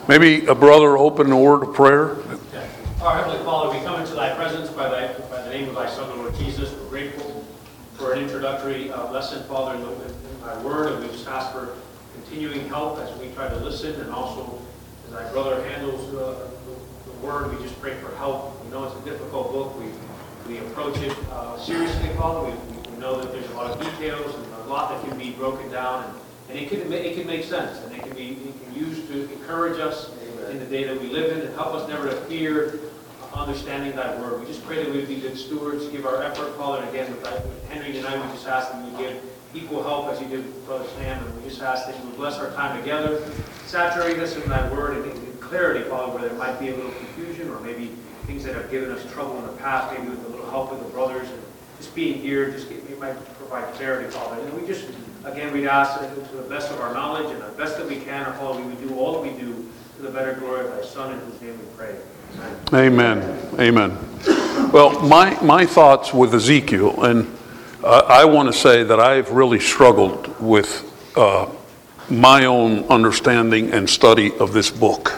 Maybe a brother open a word of prayer. Okay. Our Heavenly Father, we come into thy presence by the name of thy Son, the Lord Jesus. We're grateful for an introductory lesson, Father, in thy word, and we just ask for continuing help as we try to listen, and also as thy brother handles the word, we just pray for help. We know it's a difficult book. We approach it seriously, Father. We know that there's a lot of details and a lot that can be broken down, and it can make sense, and it can be used to encourage us in the day that we live in, and help us never to fear understanding thy word. We just pray that we would be good stewards, give our effort, Father, and again, with Henry and I, we just ask that you give equal help as you did with Brother Sam, and we just ask that you would bless our time together, saturate us in thy word, and in clarity, Father, where there might be a little confusion, or maybe things that have given us trouble in the past, maybe with a little help with the brothers, and just being here, it might provide clarity, Father. And we just, again, we'd ask that to the best of our knowledge and the best that we can, our Father, we would do all that we do to the better glory of thy Son, in whose name we pray. Amen. Amen. Well, my thoughts with Ezekiel, and I want to say that I've really struggled with my own understanding and study of this book.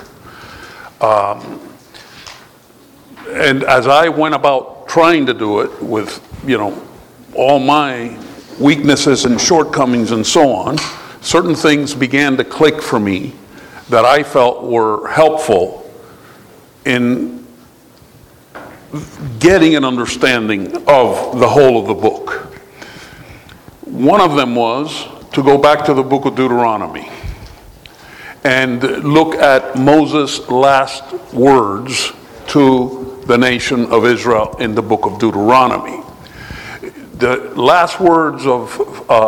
And as I went about trying to do it with, all my weaknesses and shortcomings and so on, certain things began to click for me that I felt were helpful in getting an understanding of the whole of the book. One of them was to go back to the book of Deuteronomy and look at Moses' last words to the nation of Israel in the book of Deuteronomy. The last words of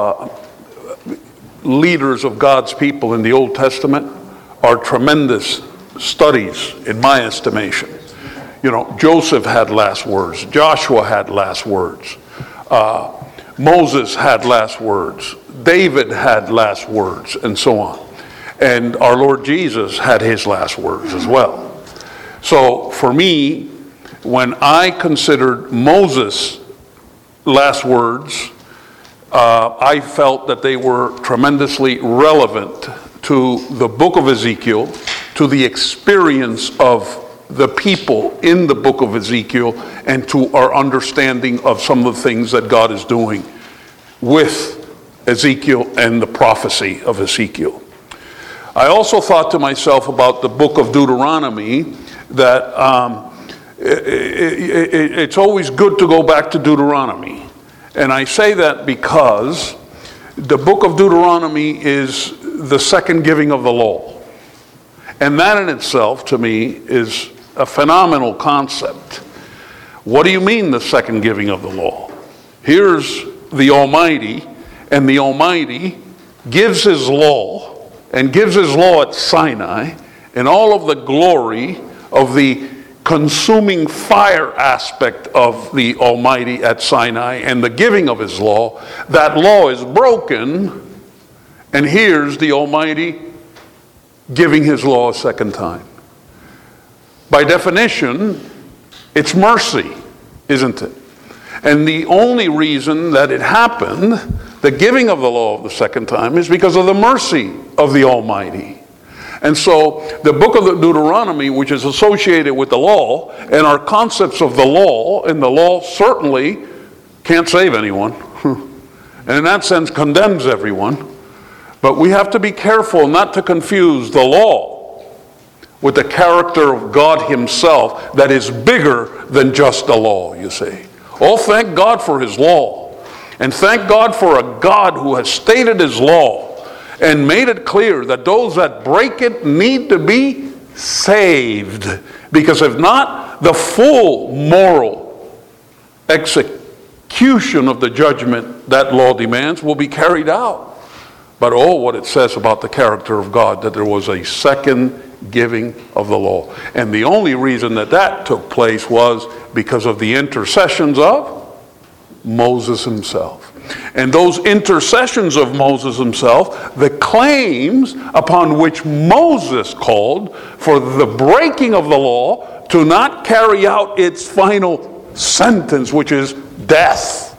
leaders of God's people in the Old Testament are tremendous studies, in my estimation. Joseph had last words. Joshua had last words. Moses had last words. David had last words, and so on. And our Lord Jesus had his last words as well. So for me, when I considered Moses' last words, I felt that they were tremendously relevant to the book of Ezekiel, to the experience of the people in the book of Ezekiel, and to our understanding of some of the things that God is doing with Ezekiel and the prophecy of Ezekiel. I also thought to myself about the book of Deuteronomy that it's always good to go back to Deuteronomy. And I say that because the book of Deuteronomy is the second giving of the law. And that in itself, to me, is a phenomenal concept. What do you mean, the second giving of the law? Here's the Almighty, and the Almighty gives his law, and gives his law at Sinai, and all of the glory of the consuming fire aspect of the Almighty at Sinai and the giving of his law. That law is broken, and here's the Almighty giving his law a second time. By definition, it's mercy, isn't it? And the only reason that it happened, the giving of the law of the second time, is because of the mercy of the Almighty. And so the book of Deuteronomy, which is associated with the law, and our concepts of the law, and the law certainly can't save anyone, and in that sense condemns everyone. But we have to be careful not to confuse the law with the character of God himself that is bigger than just the law, you see. Oh, thank God for his law. And thank God for a God who has stated his law and made it clear that those that break it need to be saved. Because if not, the full moral execution of the judgment that law demands will be carried out. But oh, what it says about the character of God, that there was a second giving of the law. And the only reason that that took place was because of the intercessions of Moses himself. And those intercessions of Moses himself, the claims upon which Moses called for the breaking of the law to not carry out its final sentence, which is death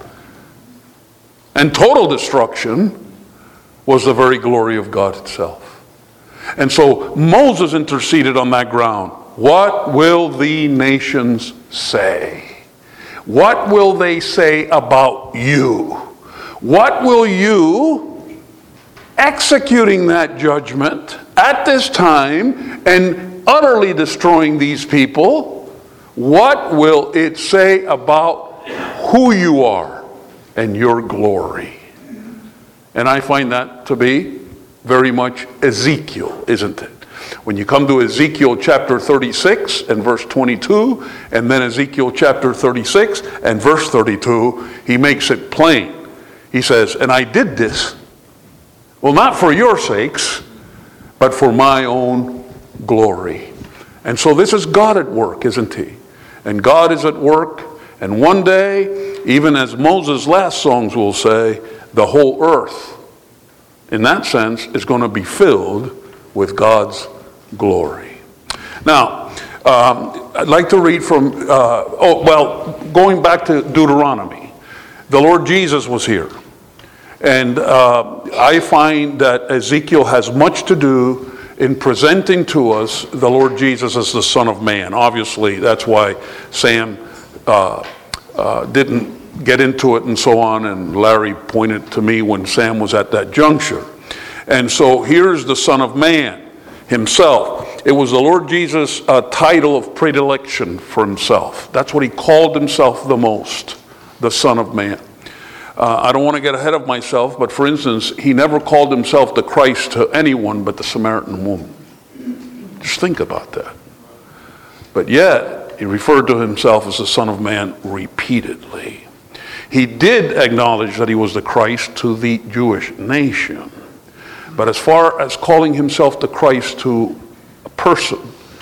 and total destruction, was the very glory of God itself. And so Moses interceded on that ground. What will the nations say? What will they say about you? What will you, executing that judgment at this time and utterly destroying these people, what will it say about who you are and your glory? And I find that to be very much Ezekiel, isn't it? When you come to Ezekiel chapter 36 and verse 22, and then Ezekiel chapter 36 and verse 32, he makes it plain. He says, and I did this, well, not for your sakes, but for my own glory. And so this is God at work, isn't he? And God is at work, and one day, even as Moses' last songs will say, the whole earth, in that sense, is going to be filled with God's glory. Now, I'd like to read from, going back to Deuteronomy. The Lord Jesus was here. And I find that Ezekiel has much to do in presenting to us the Lord Jesus as the Son of Man. Obviously, that's why Sam didn't get into it and so on, and Larry pointed to me when Sam was at that juncture. And so here's the Son of Man himself. It was the Lord Jesus' title of predilection for himself. That's what he called himself the most, the Son of Man. I don't want to get ahead of myself, but for instance, he never called himself the Christ to anyone but the Samaritan woman. Just think about that. But yet, he referred to himself as the Son of Man repeatedly. He did acknowledge that he was the Christ to the Jewish nation. But as far as calling himself the Christ to a person,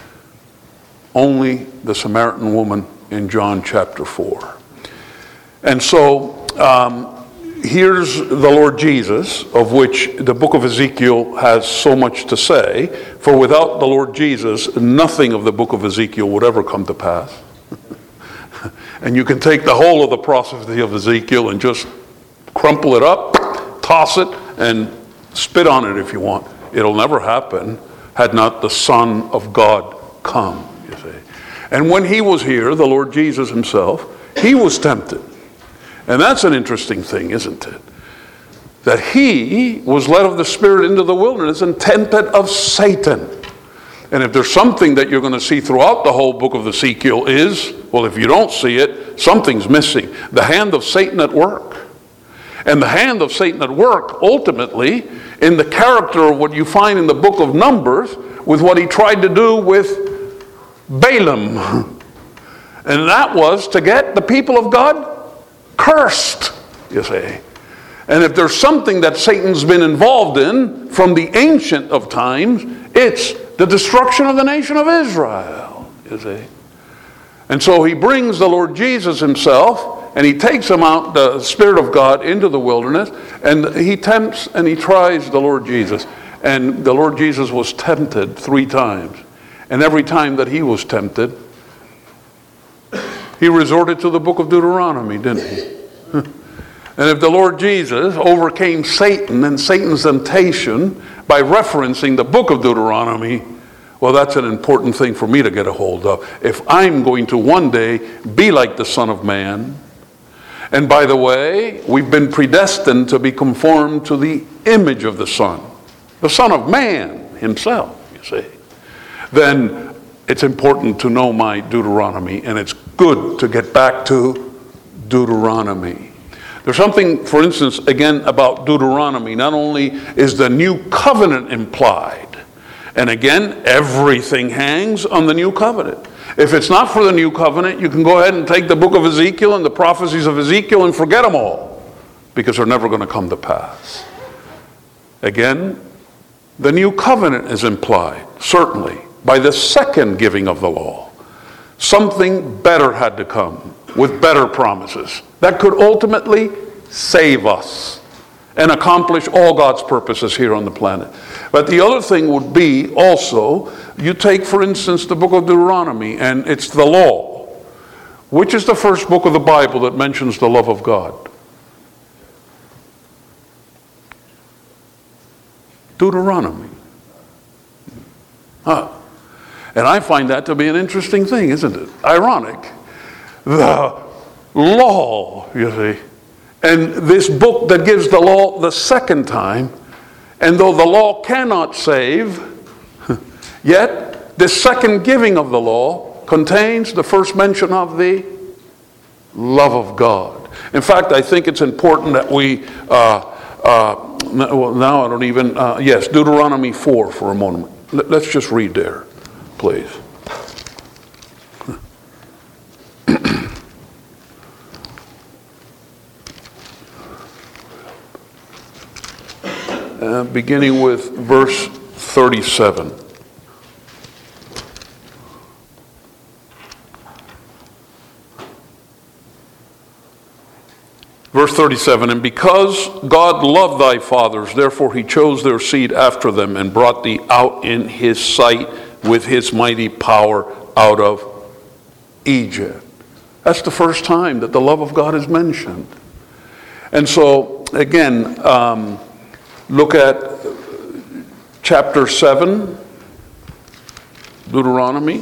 only the Samaritan woman in John chapter 4. And so here's the Lord Jesus, of which the book of Ezekiel has so much to say. For without the Lord Jesus, nothing of the book of Ezekiel would ever come to pass. And you can take the whole of the prophecy of Ezekiel and just crumple it up, toss it, and spit on it if you want. It'll never happen had not the Son of God come, you see. And when he was here, the Lord Jesus himself, he was tempted. And that's an interesting thing, isn't it? That he was led of the Spirit into the wilderness and tempted of Satan. And if there's something that you're going to see throughout the whole book of Ezekiel is, well, if you don't see it, something's missing. The hand of Satan at work. And the hand of Satan at work, ultimately, in the character of what you find in the book of Numbers, with what he tried to do with Balaam. And that was to get the people of God cursed, you see. And if there's something that Satan's been involved in from the ancient of times, it's the destruction of the nation of Israel, you see. And so he brings the Lord Jesus himself, and he takes him out, the Spirit of God, into the wilderness, and he tempts and he tries the Lord Jesus. And the Lord Jesus was tempted 3 times. And every time that he was tempted, he resorted to the book of Deuteronomy, didn't he? And if the Lord Jesus overcame Satan and Satan's temptation by referencing the book of Deuteronomy, well, that's an important thing for me to get a hold of. If I'm going to one day be like the Son of Man, and by the way, we've been predestined to be conformed to the image of the Son of Man himself, you see, then it's important to know my Deuteronomy, and it's good to get back to Deuteronomy. There's something, for instance, again, about Deuteronomy. Not only is the new covenant implied, and again, everything hangs on the new covenant. If it's not for the new covenant, you can go ahead and take the book of Ezekiel and the prophecies of Ezekiel and forget them all, because they're never going to come to pass. Again, the new covenant is implied, certainly, by the second giving of the law. Something better had to come with better promises that could ultimately save us and accomplish all God's purposes here on the planet. But the other thing would be also, you take, for instance, the book of Deuteronomy, and it's the law. Which is the first book of the Bible that mentions the love of God? Deuteronomy. And I find that to be an interesting thing, isn't it? Ironic. The law, you see. And this book that gives the law the second time, and though the law cannot save, yet the second giving of the law contains the first mention of the love of God. In fact, I think it's important that we, now I don't even, yes, Deuteronomy 4 for a moment. Let's just read there, please. Beginning with verse 37. Verse 37, and because God loved thy fathers, therefore he chose their seed after them and brought thee out in his sight with his mighty power out of Egypt. That's the first time that the love of God is mentioned. And so, again, look at chapter 7, Deuteronomy,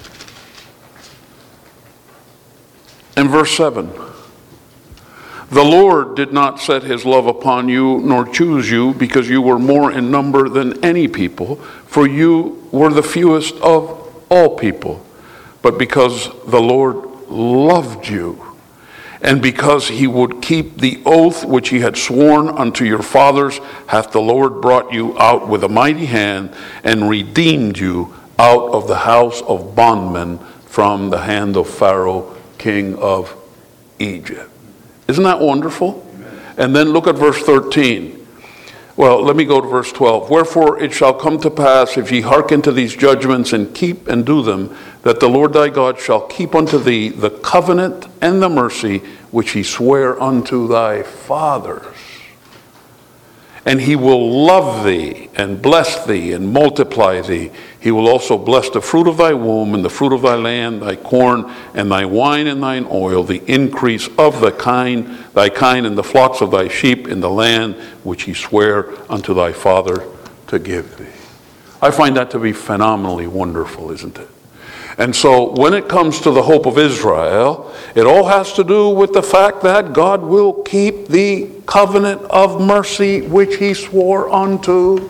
and verse 7. The Lord did not set his love upon you, nor choose you, because you were more in number than any people, for you were the fewest of all people, but because the Lord loved you, and because he would keep the oath which he had sworn unto your fathers, hath the Lord brought you out with a mighty hand, and redeemed you out of the house of bondmen from the hand of Pharaoh, king of Egypt. Isn't that wonderful? Amen. And then look at verse 13. Well, let me go to verse 12. Wherefore it shall come to pass, if ye hearken to these judgments and keep and do them, that the Lord thy God shall keep unto thee the covenant and the mercy which he sware unto thy fathers. And he will love thee and bless thee and multiply thee. He will also bless the fruit of thy womb and the fruit of thy land, thy corn and thy wine and thine oil, the increase of thy kind and the flocks of thy sheep in the land which he sware unto thy father to give thee. I find that to be phenomenally wonderful, isn't it? And so when it comes to the hope of Israel, it all has to do with the fact that God will keep the covenant of mercy which he swore unto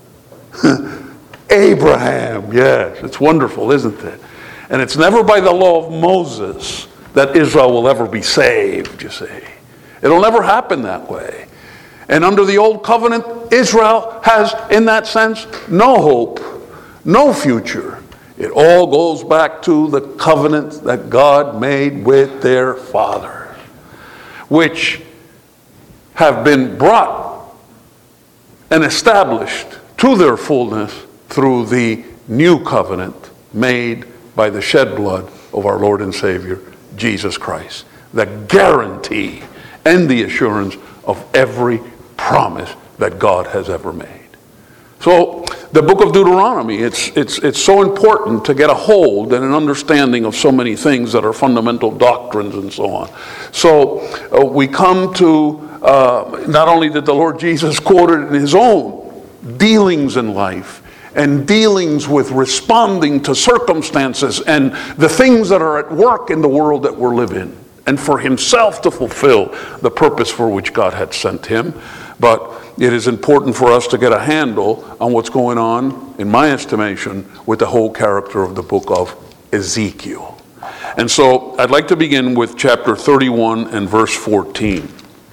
Abraham. Yes, it's wonderful, isn't it? And it's never by the law of Moses that Israel will ever be saved, you see. It'll never happen that way. And under the old covenant, Israel has, in that sense, no hope, no future. It all goes back to the covenant that God made with their fathers, which have been brought and established to their fullness through the new covenant made by the shed blood of our Lord and Savior, Jesus Christ. The guarantee and the assurance of every promise that God has ever made. So the book of Deuteronomy, it's so important to get a hold and an understanding of so many things that are fundamental doctrines and so on. So we come to, not only did the Lord Jesus quote it in his own dealings in life and dealings with responding to circumstances and the things that are at work in the world that we're living, and for himself to fulfill the purpose for which God had sent him, but it is important for us to get a handle on what's going on, in my estimation, with the whole character of the book of Ezekiel. And so I'd like to begin with chapter 31 and verse 14.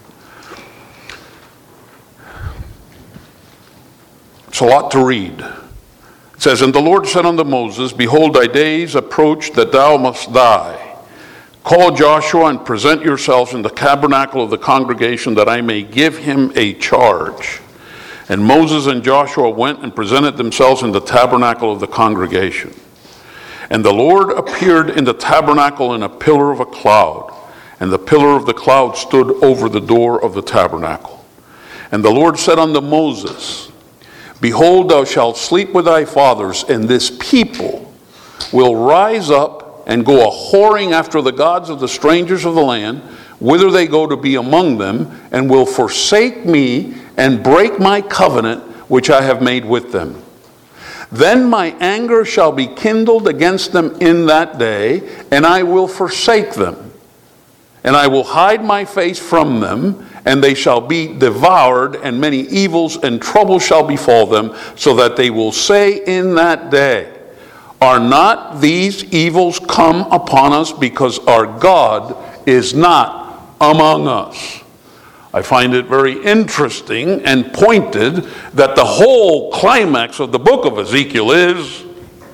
It's a lot to read. It says, And the Lord said unto Moses, Behold, thy days approach that thou must die. Call Joshua and present yourselves in the tabernacle of the congregation, that I may give him a charge. And Moses and Joshua went and presented themselves in the tabernacle of the congregation. And the Lord appeared in the tabernacle in a pillar of a cloud, and the pillar of the cloud stood over the door of the tabernacle. And the Lord said unto Moses, Behold, thou shalt sleep with thy fathers, and this people will rise up and go a-whoring after the gods of the strangers of the land, whither they go to be among them, and will forsake me and break my covenant which I have made with them. Then my anger shall be kindled against them in that day, and I will forsake them. And I will hide my face from them, and they shall be devoured, and many evils and troubles shall befall them, so that they will say in that day, are not these evils come upon us because our God is not among us? I find it very interesting and pointed that the whole climax of the book of Ezekiel is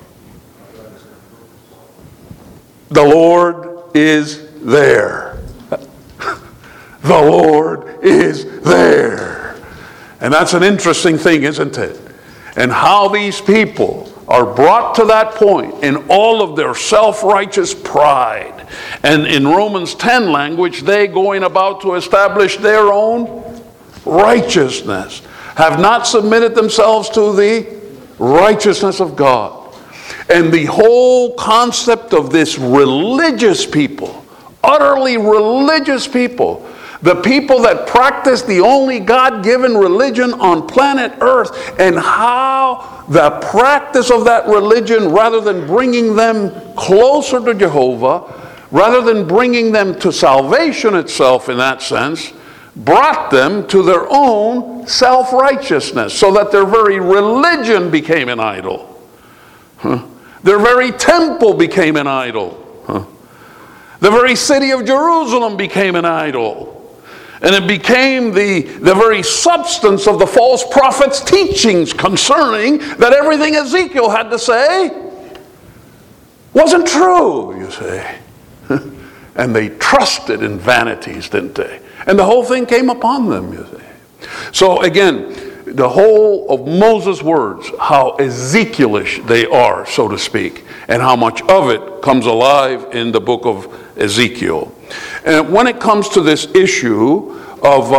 the Lord is there. The Lord is there. And that's an interesting thing, isn't it? And how these people are brought to that point in all of their self-righteous pride. And in Romans 10 language, they going about to establish their own righteousness, have not submitted themselves to the righteousness of God. And the whole concept of this religious people, utterly religious people, the people that practice the only God-given religion on planet Earth, and how the practice of that religion, rather than bringing them closer to Jehovah, rather than bringing them to salvation itself in that sense, brought them to their own self-righteousness, so that their very religion became an idol. Their very temple became an idol. The very city of Jerusalem became an idol. And it became the very substance of the false prophet's teachings concerning that everything Ezekiel had to say wasn't true, you say. And they trusted in vanities, didn't they? And the whole thing came upon them, you see. So again, the whole of Moses' words, how Ezekielish they are, so to speak, and how much of it comes alive in the book of Ezekiel. And when it comes to this issue of,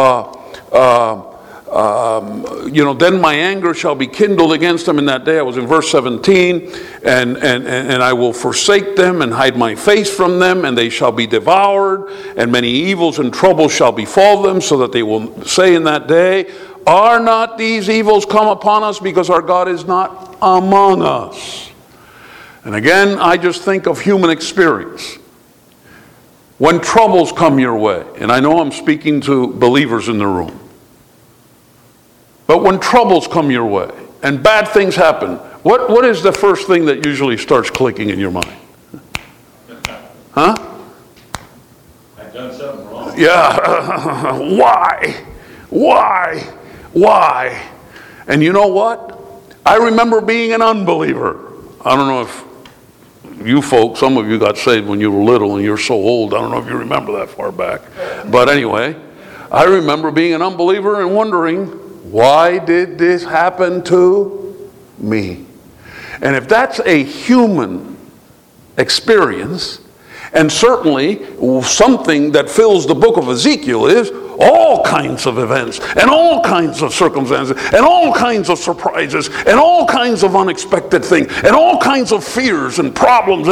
then my anger shall be kindled against them in that day. I was in verse 17, and I will forsake them and hide my face from them, and they shall be devoured, and many evils and troubles shall befall them, so that they will say in that day, are not these evils come upon us because our God is not among us? And again, I just think of human experience. When troubles come your way, and I know I'm speaking to believers in the room, but when troubles come your way and bad things happen, what is the first thing that usually starts clicking in your mind? Huh? I've done something wrong. Yeah. Why? And you know what? I remember being an unbeliever. I don't know if you folks, some of you got saved when you were little and you're so old, I don't know if you remember that far back. But anyway, I remember being an unbeliever and wondering, why did this happen to me? And if that's a human experience, and certainly something that fills the book of Ezekiel is all kinds of events and all kinds of circumstances and all kinds of surprises and all kinds of unexpected things and all kinds of fears and problems.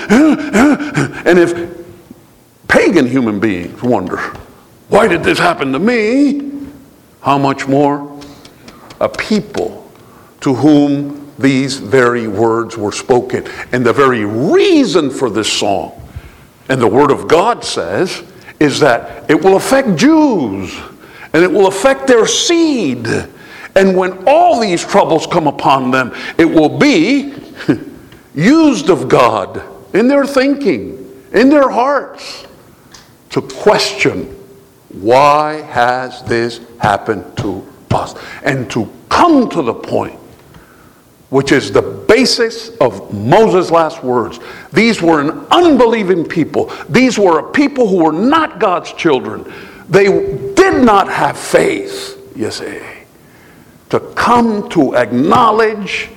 And if pagan human beings wonder, why did this happen to me? How much more a people to whom these very words were spoken. And the very reason for this song, and the Word of God says, is that it will affect Jews and it will affect their seed. And when all these troubles come upon them, it will be used of God in their thinking, in their hearts, to question, why has this happened to us? And to come to the point, which is the basis of Moses' last words. These were an unbelieving people. These were a people who were not God's children. They did not have faith, you see, to come to acknowledge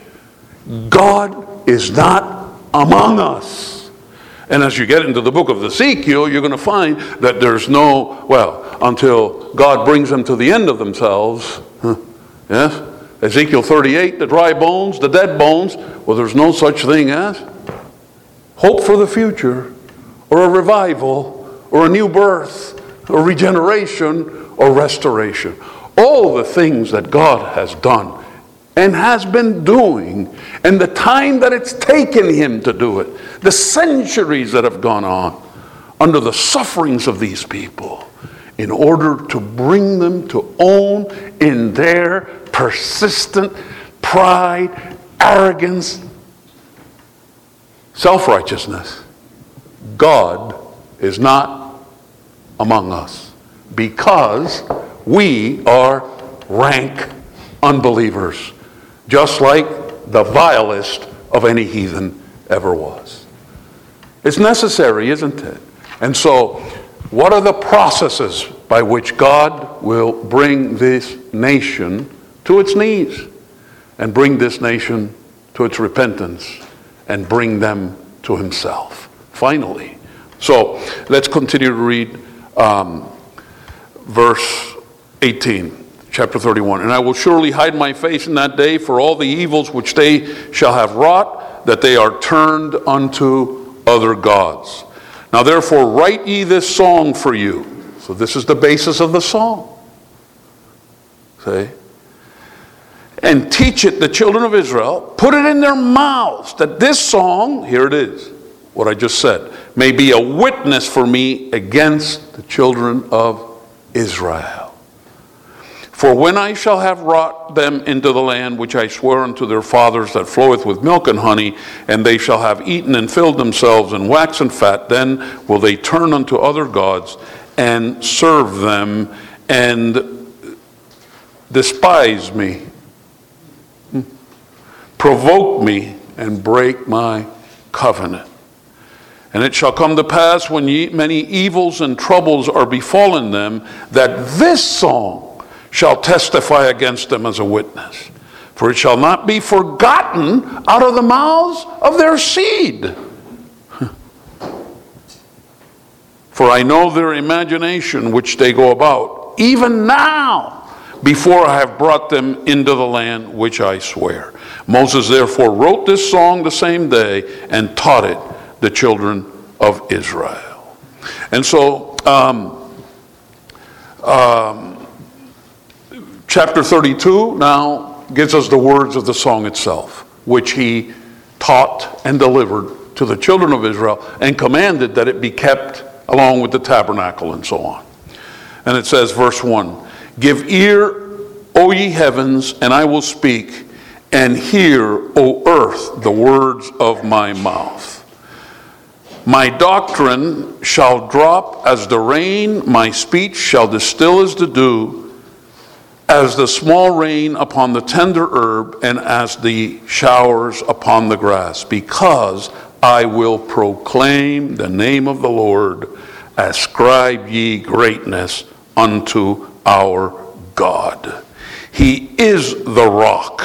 God is not among us. And as you get into the book of Ezekiel, you're going to find that there's no, until God brings them to the end of themselves. Yes? Ezekiel 38, the dry bones, the dead bones. Well, there's no such thing as hope for the future, or a revival, or a new birth, or regeneration, or restoration. All the things that God has done and has been doing, and the time that it's taken him to do it, the centuries that have gone on under the sufferings of these people, in order to bring them to own in their persistent pride, arrogance, self-righteousness, God is not among us, because we are rank unbelievers, just like the vilest of any heathen ever was. It's necessary, isn't it? And so, what are the processes by which God will bring this nation to its knees and bring this nation to its repentance and bring them to himself? Finally. So, let's continue to read verse 18, chapter 31. And I will surely hide my face in that day for all the evils which they shall have wrought, that they are turned unto other gods. Now therefore write ye this song for you. So this is the basis of the song. See? And teach it the children of Israel. Put it in their mouths, that this song, here it is, what I just said, may be a witness for me against the children of Israel. For when I shall have wrought them into the land which I swore unto their fathers, that floweth with milk and honey, and they shall have eaten and filled themselves and waxen fat, then will they turn unto other gods and serve them and despise me, provoke me, and break my covenant. And it shall come to pass, when many evils and troubles are befallen them, that this song shall testify against them as a witness. For it shall not be forgotten out of the mouths of their seed. For I know their imagination which they go about, even now, before I have brought them into the land which I swear. Moses therefore wrote this song the same day and taught it the children of Israel. And so, chapter 32 now gives us the words of the song itself, which he taught and delivered to the children of Israel and commanded that it be kept along with the tabernacle and so on. And it says, verse 1, give ear, O ye heavens, and I will speak, and hear, O earth, the words of my mouth. My doctrine shall drop as the rain, my speech shall distill as the dew, as the small rain upon the tender herb, and as the showers upon the grass, because I will proclaim the name of the Lord. Ascribe ye greatness unto our God. He is the rock.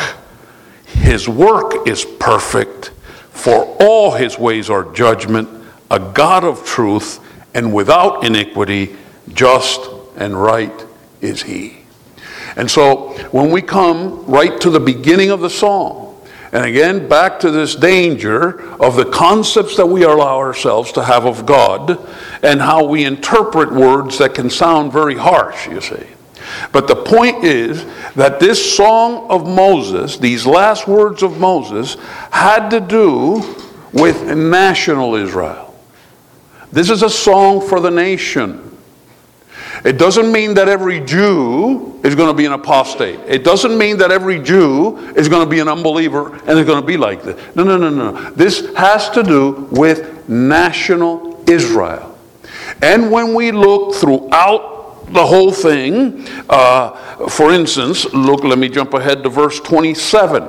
His work is perfect, for all his ways are judgment, a God of truth, and without iniquity, just and right is he. And so when we come right to the beginning of the psalm, and again back to this danger of the concepts that we allow ourselves to have of God, and how we interpret words that can sound very harsh, you see. But the point is that this song of Moses, these last words of Moses, had to do with national Israel. This is a song for the nation. It doesn't mean that every Jew is going to be an apostate. It doesn't mean that every Jew is going to be an unbeliever and is going to be like this. No. This has to do with national Israel. And when we look throughout the whole thing, for instance, let me jump ahead to verse 27.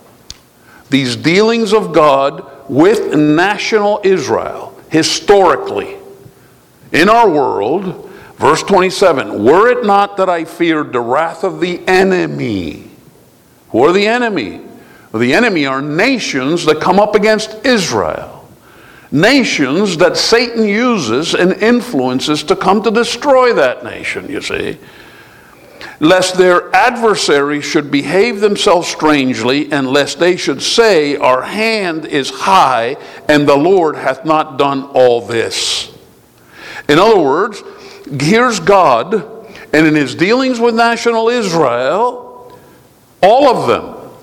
These dealings of God with national Israel, historically, in our world. Verse 27, were it not that I feared the wrath of the enemy. Who are the enemy? Well, the enemy are nations that come up against Israel. Nations that Satan uses and influences to come to destroy that nation, you see. Lest their adversaries should behave themselves strangely, and lest they should say, our hand is high, and the Lord hath not done all this. In other words, here's God, and in his dealings with national Israel, all of them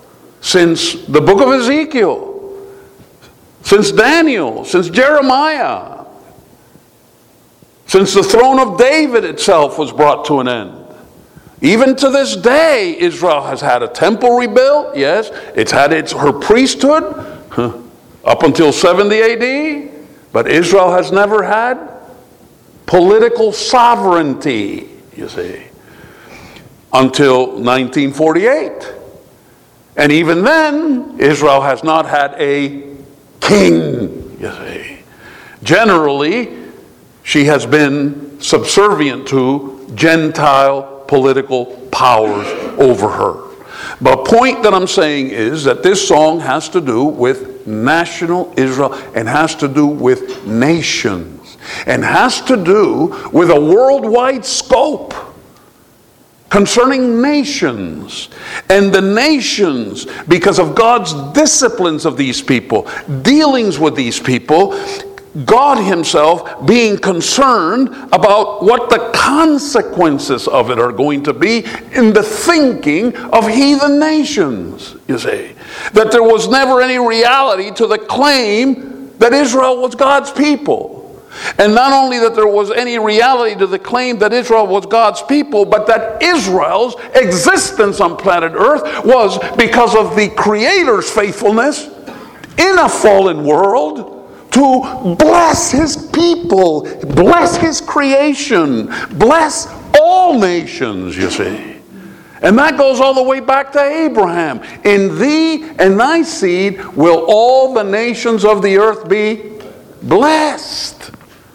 since the book of Ezekiel, since Daniel, since Jeremiah, since the throne of David itself was brought to an end. Even to this day, Israel has had a temple rebuilt. Yes, it's had her priesthood up until 70 AD. But Israel has never had political sovereignty, you see, until 1948. And even then, Israel has not had a king, you see. Generally, she has been subservient to Gentile political powers over her. But the point that I'm saying is that this song has to do with national Israel and has to do with nations and has to do with a worldwide scope concerning nations. And the nations, because of God's disciplines of these people, dealings with these people, God himself being concerned about what the consequences of it are going to be in the thinking of heathen nations, you see. That there was never any reality to the claim that Israel was God's people. And not only that there was any reality to the claim that Israel was God's people, but that Israel's existence on planet Earth was because of the Creator's faithfulness in a fallen world to bless his people, bless his creation, bless all nations, you see. And that goes all the way back to Abraham. In thee and thy seed will all the nations of the earth be blessed.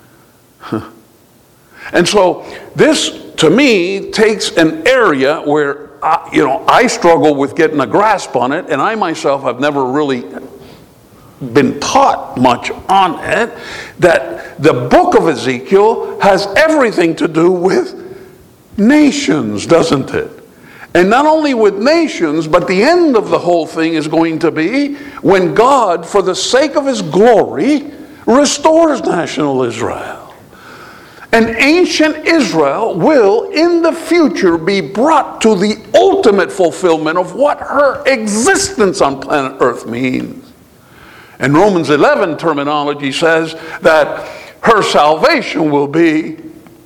And so this, to me, takes an area where I struggle with getting a grasp on it, and I myself have never really been taught much on it, that the book of Ezekiel has everything to do with nations, doesn't it? And not only with nations, but the end of the whole thing is going to be when God, for the sake of his glory, restores national Israel. And ancient Israel will, in the future, be brought to the ultimate fulfillment of what her existence on planet Earth means. And Romans 11 terminology says that her salvation will be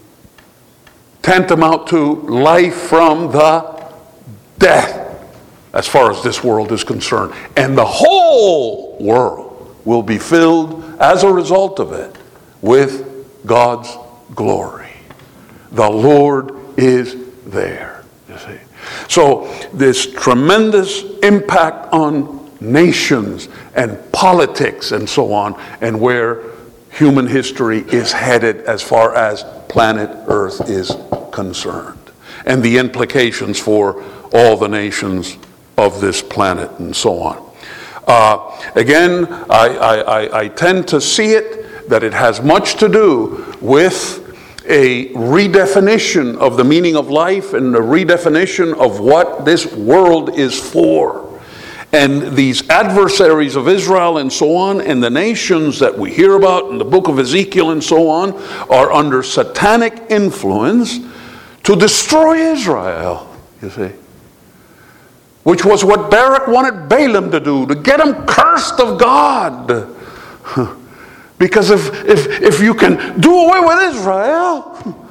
tantamount to life from the death, as far as this world is concerned. And the whole world will be filled, as a result of it, with God's glory. The Lord is there, you see. So this tremendous impact on nations and politics and so on, and where human history is headed as far as planet Earth is concerned, and the implications for all the nations of this planet and so on. Again, I tend to see it that it has much to do with a redefinition of the meaning of life and a redefinition of what this world is for. And these adversaries of Israel and so on, and the nations that we hear about in the book of Ezekiel and so on, are under satanic influence to destroy Israel, you see. Which was what Barak wanted Balaam to do, to get him cursed of God. Because if you can do away with Israel,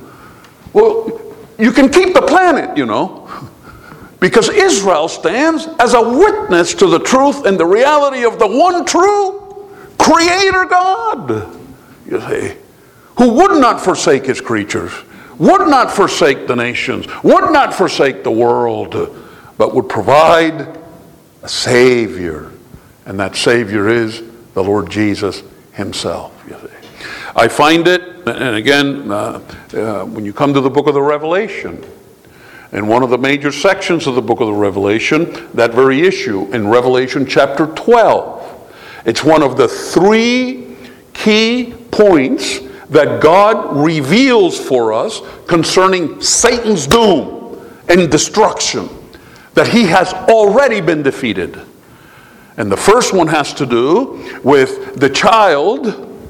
well, you can keep the planet, you know. Because Israel stands as a witness to the truth and the reality of the one true Creator God, you see, who would not forsake his creatures, would not forsake the nations, would not forsake the world, but would provide a Savior. And that Savior is the Lord Jesus himself, you see. I find it, and again, when you come to the book of the Revelation, in one of the major sections of the book of the Revelation, that very issue in Revelation chapter 12, it's one of the three key points that God reveals for us concerning Satan's doom and destruction, that he has already been defeated. And the first one has to do with the child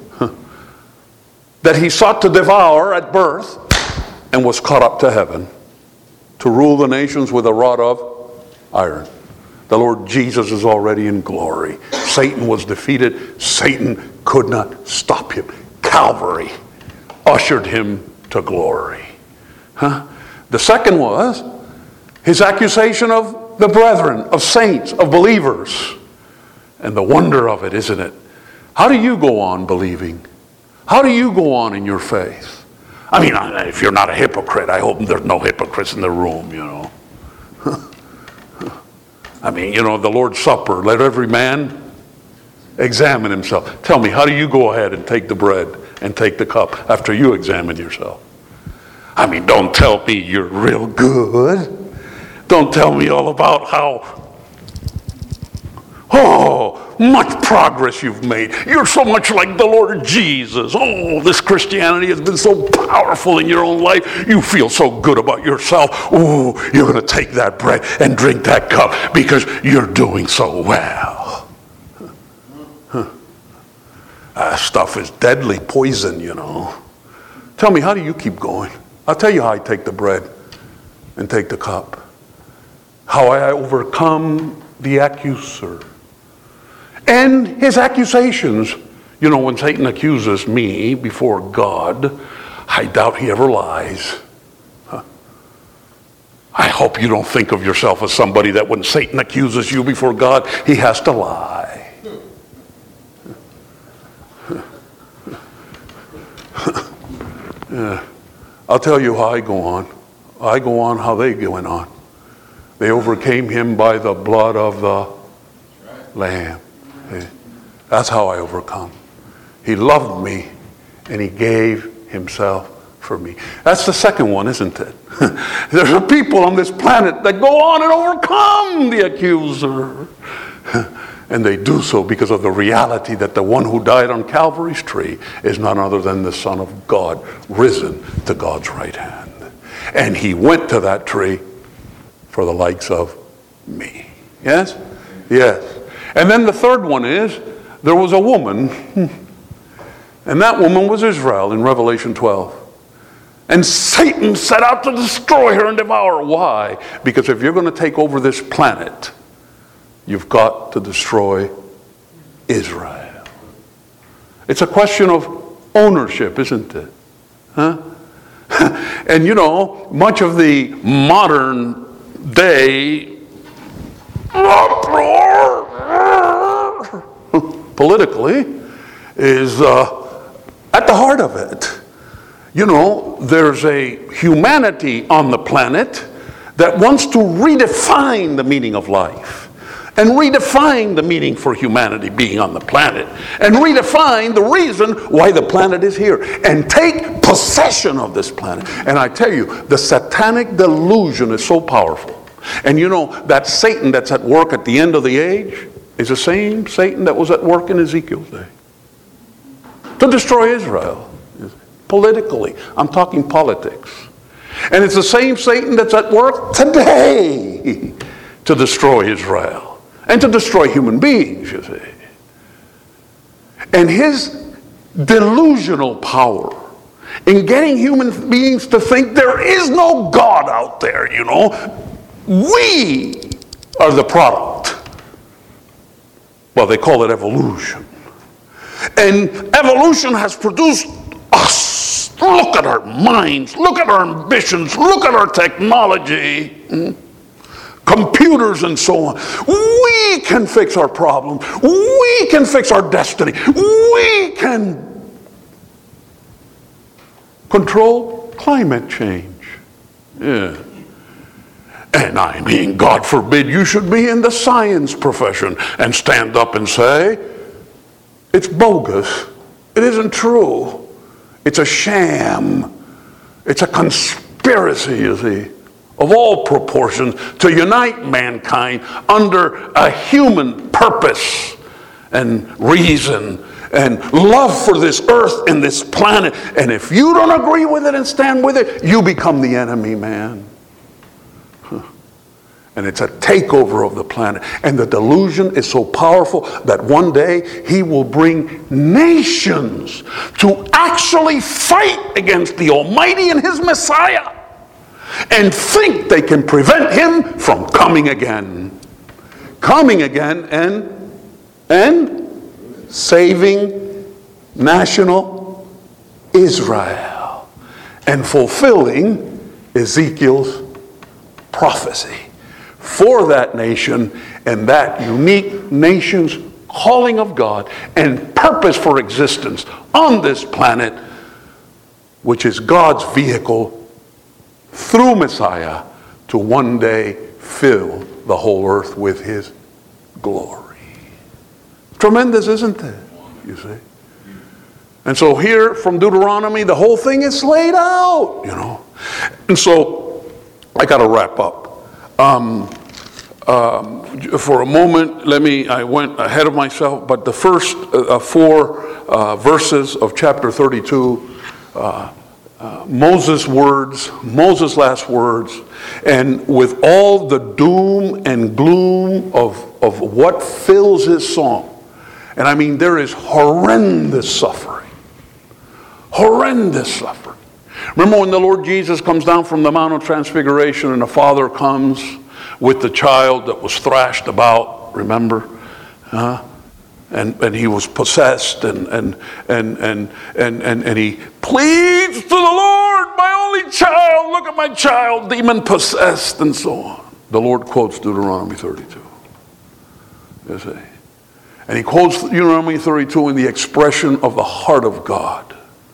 that he sought to devour at birth and was caught up to heaven to rule the nations with a rod of iron. The Lord Jesus is already in glory. Satan was defeated. Satan could not stop him. Calvary ushered him to glory. The second was his accusation of the brethren, of saints, of believers. And the wonder of it, isn't it? How do you go on believing? How do you go on in your faith? I mean, if you're not a hypocrite, I hope there's no hypocrites in the room, you know. I mean, you know, the Lord's Supper, let every man examine himself. Tell me, how do you go ahead and take the bread and take the cup after you examine yourself? I mean, don't tell me you're real good. Don't tell me all about how, much progress you've made. You're so much like the Lord Jesus. Oh, this Christianity has been so powerful in your own life. You feel so good about yourself. Oh, you're going to take that bread and drink that cup because you're doing so well. Stuff is deadly poison, you know. Tell me, how do you keep going? I'll tell you how I take the bread and take the cup. How I overcome the accuser and his accusations. You know, when Satan accuses me before God, I doubt he ever lies. I hope you don't think of yourself as somebody that when Satan accuses you before God, he has to lie. I'll tell you how I go on. I go on how they went on. They overcame him by the blood of the Lamb. That's how I overcome. He loved me and he gave himself for me. That's the second one, isn't it? There's a people on this planet that go on and overcome the accuser. And they do so because of the reality that the one who died on Calvary's tree is none other than the Son of God, risen to God's right hand. And he went to that tree for the likes of me. Yes? Yes. And then the third one is, there was a woman, and that woman was Israel in Revelation 12. And Satan set out to destroy her and devour her. Why? Because if you're going to take over this planet, you've got to destroy Israel. It's a question of ownership, isn't it? Huh? And you know, much of the modern day politically is at the heart of it. You know, there's a humanity on the planet that wants to redefine the meaning of life and redefine the meaning for humanity being on the planet and redefine the reason why the planet is here and take possession of this planet. And I tell you, the satanic delusion is so powerful. And you know, that Satan that's at work at the end of the age is the same Satan that was at work in Ezekiel's day to destroy Israel. Politically, I'm talking politics. And it's the same Satan that's at work today to destroy Israel and to destroy human beings, you see. And his delusional power in getting human beings to think there is no God out there, you know. We are the product. Well, they call it evolution. And evolution has produced us. Look at our minds. Look at our ambitions. Look at our technology. Computers and so on. We can fix our problems. We can fix our destiny. We can control climate change. Yeah. And I mean, God forbid you should be in the science profession and stand up and say, it's bogus. It isn't true. It's a sham. It's a conspiracy, you see, of all proportions to unite mankind under a human purpose and reason and love for this earth and this planet. And if you don't agree with it and stand with it, you become the enemy, man. And it's a takeover of the planet. And the delusion is so powerful that one day he will bring nations to actually fight against the Almighty and his Messiah and think they can prevent him from coming again. coming again and saving national Israel and fulfilling Ezekiel's prophecy for that nation and that unique nation's calling of God and purpose for existence on this planet, which is God's vehicle through Messiah to one day fill the whole earth with his glory. Tremendous, isn't it? You see? And so here from Deuteronomy, the whole thing is laid out, you know. And so I got to wrap up. For a moment, I went ahead of myself, but the first four verses of chapter 32, Moses' words, Moses' last words, and with all the doom and gloom of what fills his song. And I mean, there is horrendous suffering. Horrendous suffering. Remember when the Lord Jesus comes down from the Mount of Transfiguration and the Father comes with the child that was thrashed about, remember? And he was possessed and he pleads to the Lord, my only child, look at my child, demon possessed, and so on. The Lord quotes Deuteronomy 32. You see? And he quotes Deuteronomy 32 in the expression of the heart of God.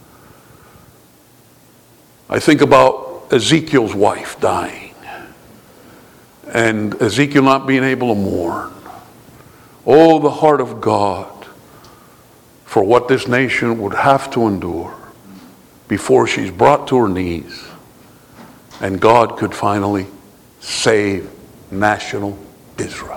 I think about Ezekiel's wife dying and Ezekiel not being able to mourn. Oh, the heart of God for what this nation would have to endure before she's brought to her knees and God could finally save national Israel.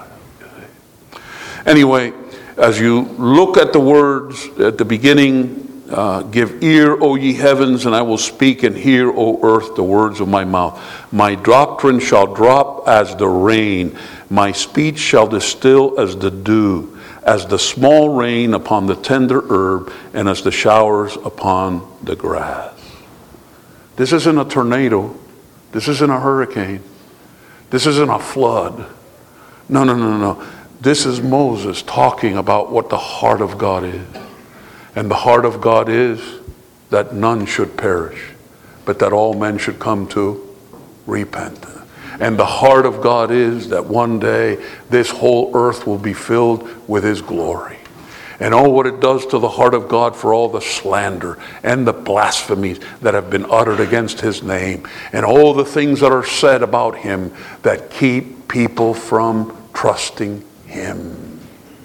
Anyway, as you look at the words at the beginning, give ear, O ye heavens, and I will speak, and hear, O earth, the words of my mouth. My doctrine shall drop as the rain. My speech shall distill as the dew, as the small rain upon the tender herb, and as the showers upon the grass. This isn't a tornado. This isn't a hurricane. This isn't a flood. No. This is Moses talking about what the heart of God is. And the heart of God is that none should perish, but that all men should come to repentance. And the heart of God is that one day this whole earth will be filled with his glory. And oh, what it does to the heart of God for all the slander and the blasphemies that have been uttered against his name. And all the things that are said about him that keep people from trusting him.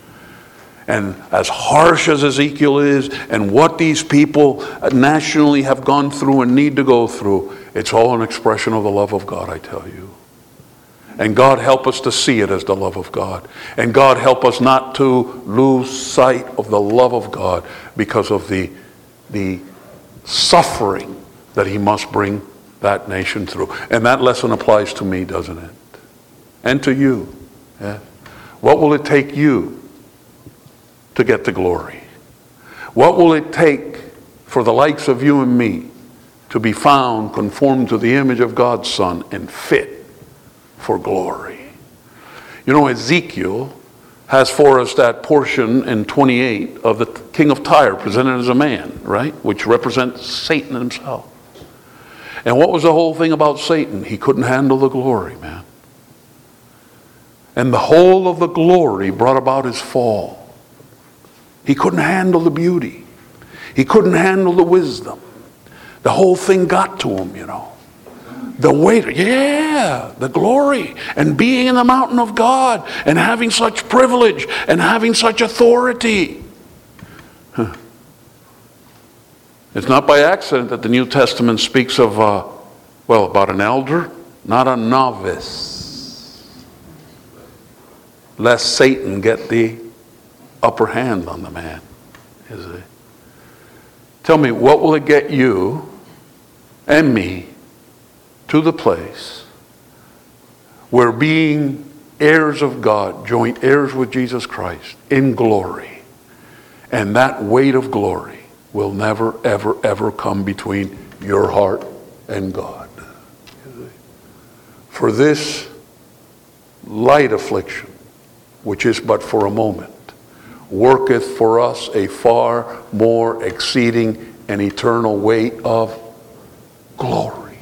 And as harsh as Ezekiel is, and what these people nationally have gone through and need to go through, it's all an expression of the love of God, I tell you. And God help us to see it as the love of God. And God help us not to lose sight of the love of God because of the suffering that he must bring that nation through. And that lesson applies to me, doesn't it? And to you. Yeah. What will it take you to get the glory? What will it take for the likes of you and me to be found conformed to the image of God's Son and fit for glory? You know, Ezekiel has for us that portion in 28 of the king of Tyre presented as a man, right? Which represents Satan himself. And what was the whole thing about Satan? He couldn't handle the glory, man. And the whole of the glory brought about his fall. He couldn't handle the beauty. He couldn't handle the wisdom. The whole thing got to him, you know. The weight, the glory, and being in the mountain of God, and having such privilege, and having such authority. It's not by accident that the New Testament speaks of, about an elder, not a novice. Lest Satan get the upper hand on the man. Is it? Tell me, what will it get you and me to the place where being heirs of God, joint heirs with Jesus Christ in glory, and that weight of glory will never, ever, ever come between your heart and God. For this light affliction which is but for a moment, worketh for us a far more exceeding and eternal weight of glory.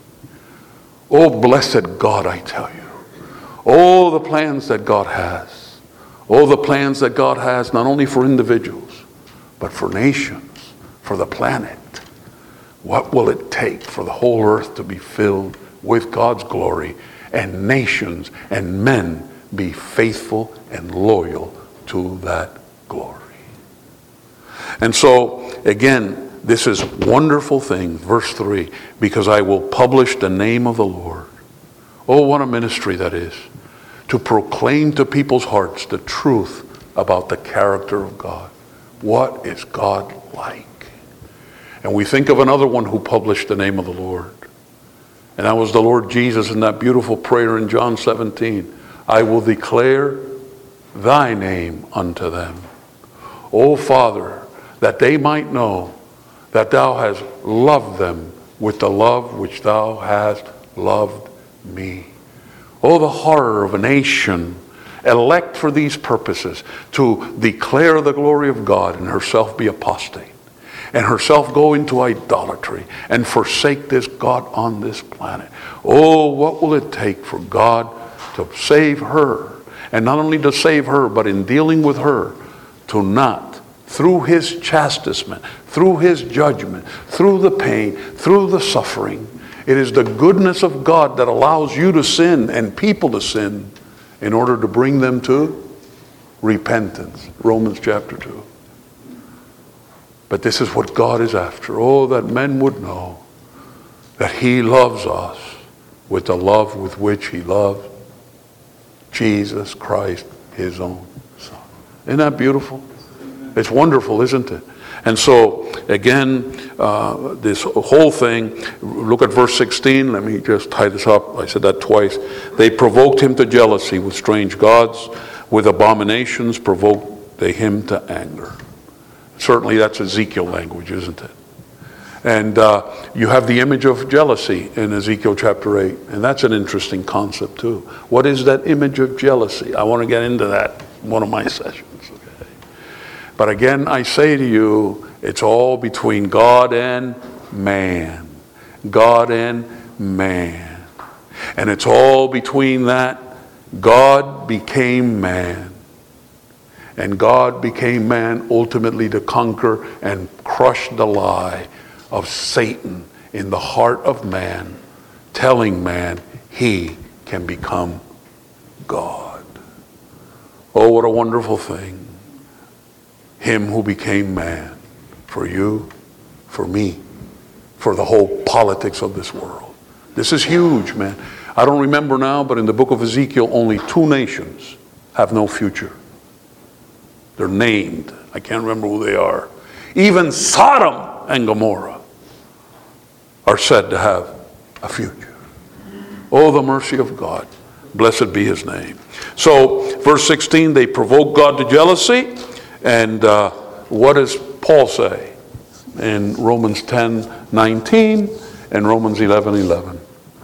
Oh, blessed God, I tell you. Oh, the plans that God has. Oh, the plans that God has not only for individuals, but for nations, for the planet. What will it take for the whole earth to be filled with God's glory, and nations and men be faithful and loyal to that glory? And so, again, this is wonderful thing, verse 3, because I will publish the name of the Lord. Oh, what a ministry that is, to proclaim to people's hearts the truth about the character of God. What is God like? And we think of another one who published the name of the Lord. And that was the Lord Jesus in that beautiful prayer in John 17. I will declare thy name unto them. O Father, that they might know that thou hast loved them with the love which thou hast loved me. Oh, the horror of a nation elect for these purposes, to declare the glory of God and herself be apostate, and herself go into idolatry and forsake this God on this planet. Oh, what will it take for God to save her? And not only to save her, but in dealing with her, to not, through his chastisement, through his judgment, through the pain, through the suffering, it is the goodness of God that allows you to sin and people to sin in order to bring them to repentance. Romans chapter 2. But this is what God is after. Oh, that men would know that he loves us with the love with which he loved Jesus Christ, his own Son. Isn't that beautiful? It's wonderful, isn't it? And so, again, this whole thing, look at verse 16. Let me just tie this up. I said that twice. They provoked him to jealousy with strange gods. With abominations provoked they him to anger. Certainly that's Ezekiel language, isn't it? And you have the image of jealousy in Ezekiel chapter 8. And that's an interesting concept too. What is that image of jealousy? I want to get into that in one of my sessions. Okay? But again, I say to you, it's all between God and man. God and man. And it's all between that. God became man. And God became man ultimately to conquer and crush the lie of Satan in the heart of man, telling man he can become God. Oh, what a wonderful thing. Him who became man for you, for me, for the whole politics of this world. This is huge, man. I don't remember now, but in the book of Ezekiel, only 2 nations have no future. They're named. I can't remember who they are. Even Sodom and Gomorrah are said to have a future. Oh, the mercy of God. Blessed be his name. So, verse 16, they provoke God to jealousy. And what does Paul say in Romans 10:19 and Romans 11:11?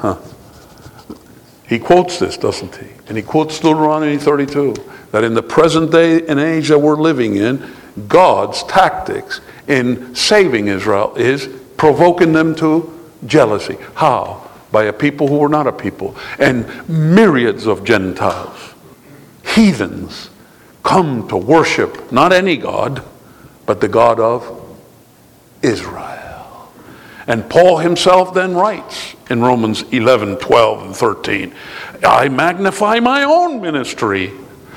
He quotes this, doesn't he? And he quotes Deuteronomy 32, that in the present day and age that we're living in, God's tactics in saving Israel is provoking them to jealousy. How? By a people who were not a people. And myriads of Gentiles, heathens, come to worship not any God, but the God of Israel. And Paul himself then writes in Romans 11:12 and 13, I magnify my own ministry,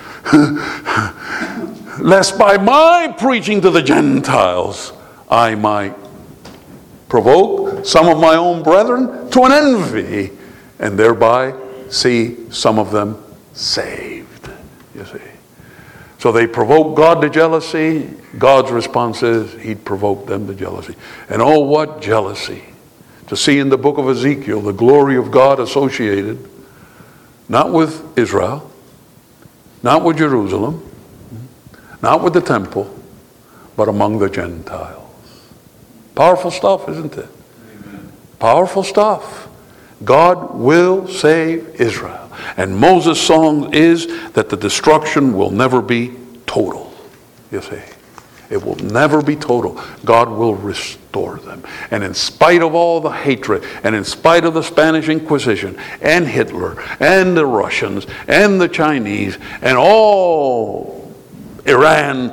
lest by my preaching to the Gentiles I might provoke some of my own brethren to an envy, and thereby see some of them saved. You see. So they provoke God to jealousy. God's response is he'd provoke them to jealousy. And oh, what jealousy. To see in the book of Ezekiel the glory of God associated not with Israel, not with Jerusalem, not with the temple, but among the Gentiles. Powerful stuff, isn't it? Amen. Powerful stuff. God will save Israel. And Moses' song is that the destruction will never be total. You see, it will never be total. God will restore them. And in spite of all the hatred, and in spite of the Spanish Inquisition, and Hitler, and the Russians, and the Chinese, and all Iran,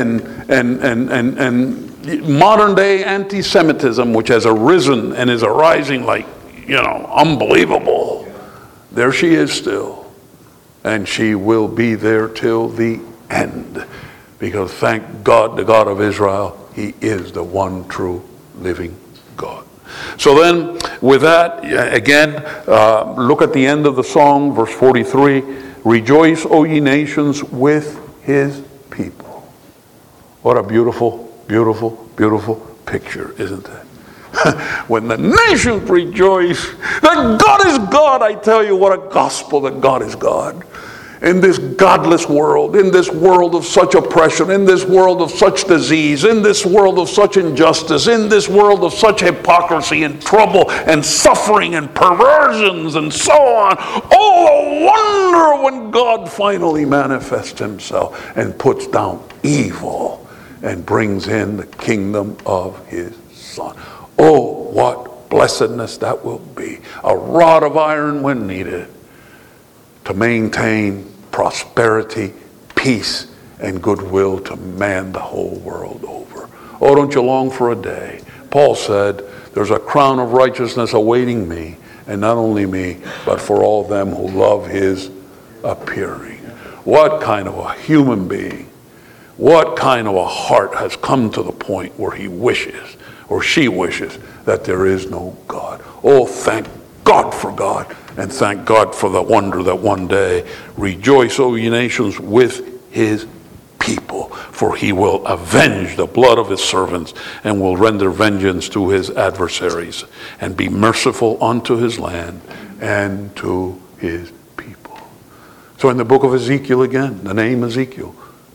and modern day anti-Semitism, which has arisen and is arising like, unbelievable. There she is still. And she will be there till the end. Because thank God, the God of Israel, He is the one true living God. So then, with that, again, look at the end of the song, verse 43. Rejoice, O ye nations, with His people. What a beautiful, beautiful, beautiful picture, isn't it? When the nations rejoice that God is God, I tell you, what a gospel that God is God. In this godless world, in this world of such oppression, in this world of such disease, in this world of such injustice, in this world of such hypocrisy and trouble and suffering and perversions and so on. Oh, the wonder when God finally manifests Himself and puts down evil and brings in the kingdom of His Son. Oh, what blessedness that will be. A rod of iron when needed to maintain prosperity, peace, and goodwill to man the whole world over. Oh, don't you long for a day? Paul said, there's a crown of righteousness awaiting me, and not only me, but for all them who love His appearing. What kind of a human being, what kind of a heart has come to the point where he wishes, or she wishes, that there is no God? Oh, thank God for God. And thank God for the wonder that one day, rejoice, O ye nations, with His people, for He will avenge the blood of His servants and will render vengeance to His adversaries and be merciful unto His land and to His people. So in the book of Ezekiel again, the name Ezekiel,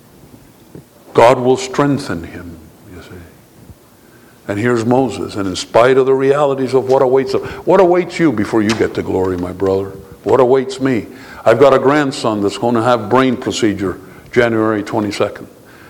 God will strengthen him, you see. And here's Moses, and in spite of the realities of what awaits you before you get to glory, my brother? What awaits me? I've got a grandson that's going to have brain procedure January 22nd.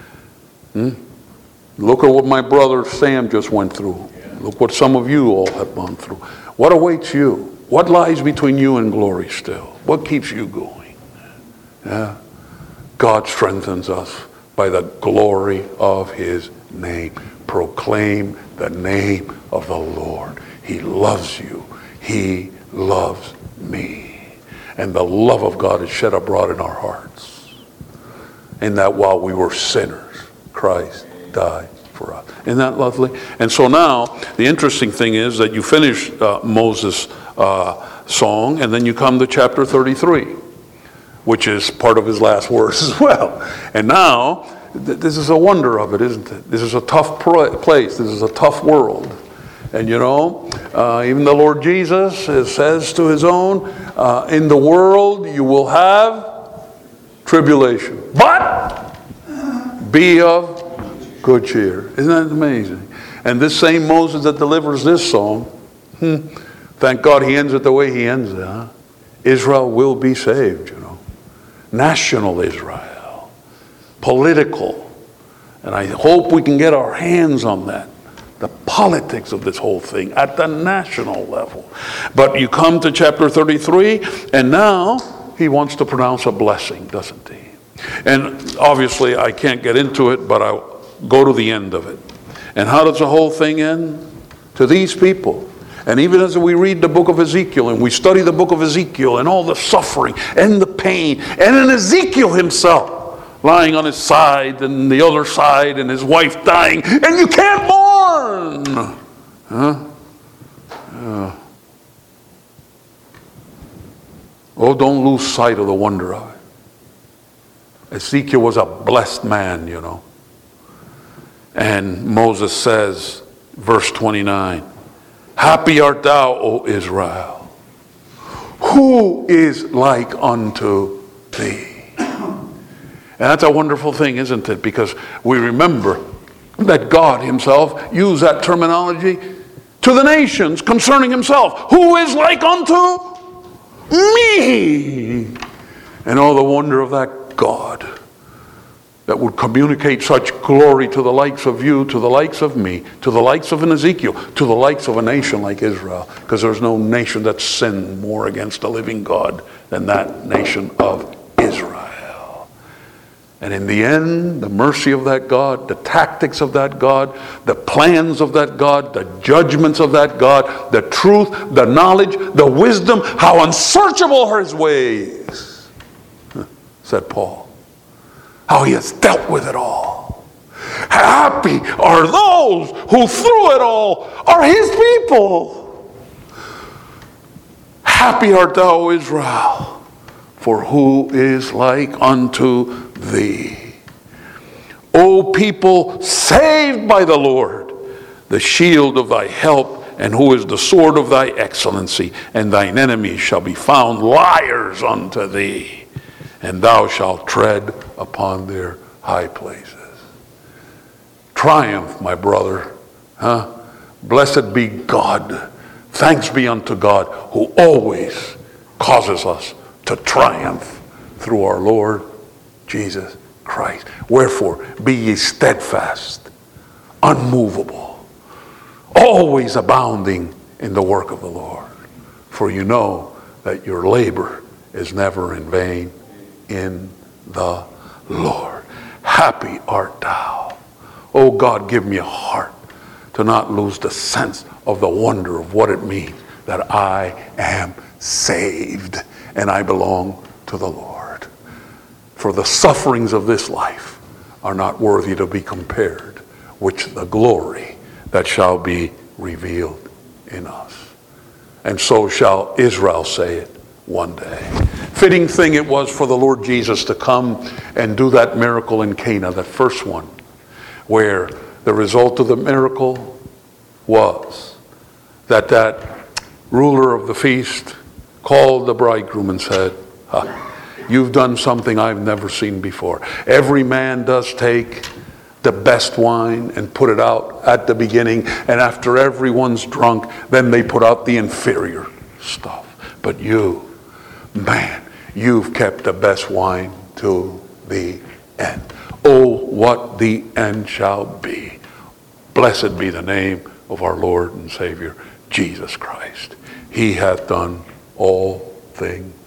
Look at what my brother Sam just went through. Look what some of you all have gone through. What awaits you? What lies between you and glory still? What keeps you going? Yeah. God strengthens us by the glory of His name. Proclaim the name of the Lord. He loves you. He loves me. And the love of God is shed abroad in our hearts. In that while we were sinners, Christ died for us. Isn't that lovely? And so now, the interesting thing is that you finish Moses' song, and then you come to chapter 33, which is part of his last words as well. And now, this is a wonder of it, isn't it? This is a tough place. This is a tough world. And even the Lord Jesus says to His own, in the world you will have tribulation. But be of good cheer. Isn't that amazing? And this same Moses that delivers this song, thank God he ends it the way he ends it. Huh? Israel will be saved, National Israel. Political. And I hope we can get our hands on that. The politics of this whole thing at the national level. But you come to chapter 33, and now he wants to pronounce a blessing, doesn't he? And obviously I can't get into it, but I'll go to the end of it. And how does the whole thing end? To these people. And even as we read the book of Ezekiel and we study the book of Ezekiel and all the suffering and the pain, and in Ezekiel himself lying on his side and the other side and his wife dying, and you can't mourn. Oh, don't lose sight of the wonder of it. Ezekiel was a blessed man, And Moses says, verse 29, happy art thou, O Israel. Who is like unto thee? And that's a wonderful thing, isn't it? Because we remember that God himself used that terminology to the nations concerning himself. Who is like unto? me. And oh, the wonder of that God that would communicate such glory to the likes of you, to the likes of me, to the likes of an Ezekiel, to the likes of a nation like Israel. Because there's no nation that's sinned more against the living God than that nation of Israel. And in the end, the mercy of that God, the tactics of that God, the plans of that God, the judgments of that God, the truth, the knowledge, the wisdom, how unsearchable are his ways, said Paul. How he has dealt with it all. Happy are those who through it all are his people. Happy art thou, Israel, for who is like unto thee? O people saved by the Lord, the shield of thy help, and who is the sword of thy excellency, and thine enemies shall be found liars unto thee, and thou shalt tread upon their high places. Triumph, my brother. Blessed be God. Thanks be unto God who always causes us to triumph through our Lord Jesus Christ. Wherefore, be ye steadfast, unmovable, always abounding in the work of the Lord. For you know that your labor is never in vain in the Lord. Happy art thou. Oh God, give me a heart to not lose the sense of the wonder of what it means that I am saved and I belong to the Lord. For the sufferings of this life are not worthy to be compared with the glory that shall be revealed in us. And so shall Israel say it one day. Fitting thing it was for the Lord Jesus to come and do that miracle in Cana, that first one, where the result of the miracle was that ruler of the feast called the bridegroom and said, you've done something I've never seen before. Every man does take the best wine and put it out at the beginning, and after everyone's drunk, then they put out the inferior stuff. But you, man, you've kept the best wine to the end. Oh, what the end shall be. Blessed be the name of our Lord and Savior, Jesus Christ. He hath done all things